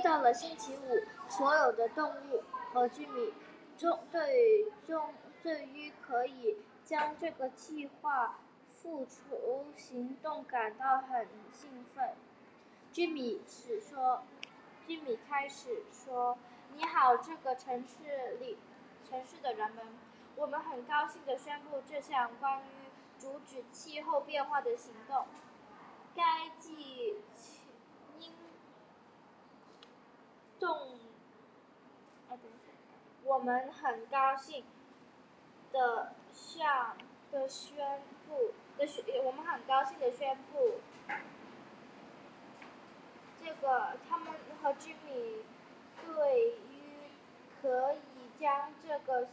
到了星期五，所有的动物和居民对于可以将这个计划付诸行动感到很兴奋。居民开始说：“你好，这个城市的人们，我们很高兴地宣布这项关于阻止气候变化的行动。该计应动，我们很高兴地宣布，这个他们和居民对于可以将这个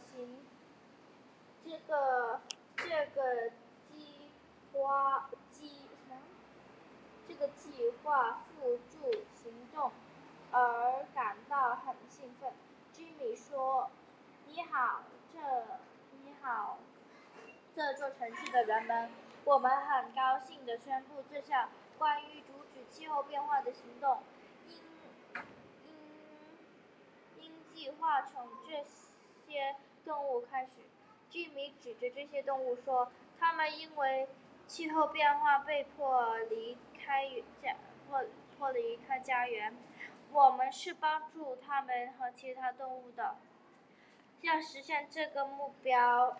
计划付诸行动而感到很兴奋。居民说：“你好，这座城市的人们，我们很高兴地宣布这项关于阻止气候变化的行动。因计划从这些动物开始。”居民指着这些动物说：“他们因为气候变化被迫离开家园，我们是帮助他们和其他动物的。要实现这个目标，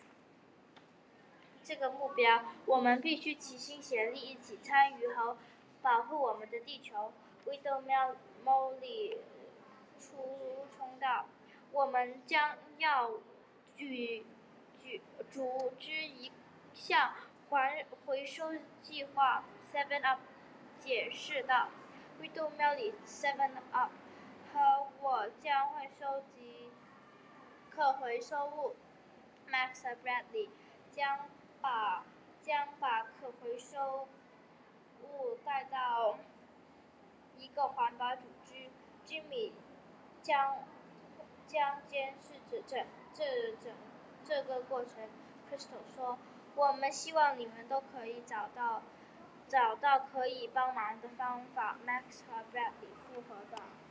我们必须齐心协力，一起参与和保护我们的地球。” Widow Molly 冲道：“我们将要组织一项回收计划。” 7 Up 解释道。Widow Molly 7 Up 和我将会收集可回收物。Max 和 Bradley 将把可回收物带到一个环保组织。Jimmy 将监视着这个过程。Crystal 说：“我们希望你们都可以找到可以帮忙的方法。” Max 和 Bradley 附和道。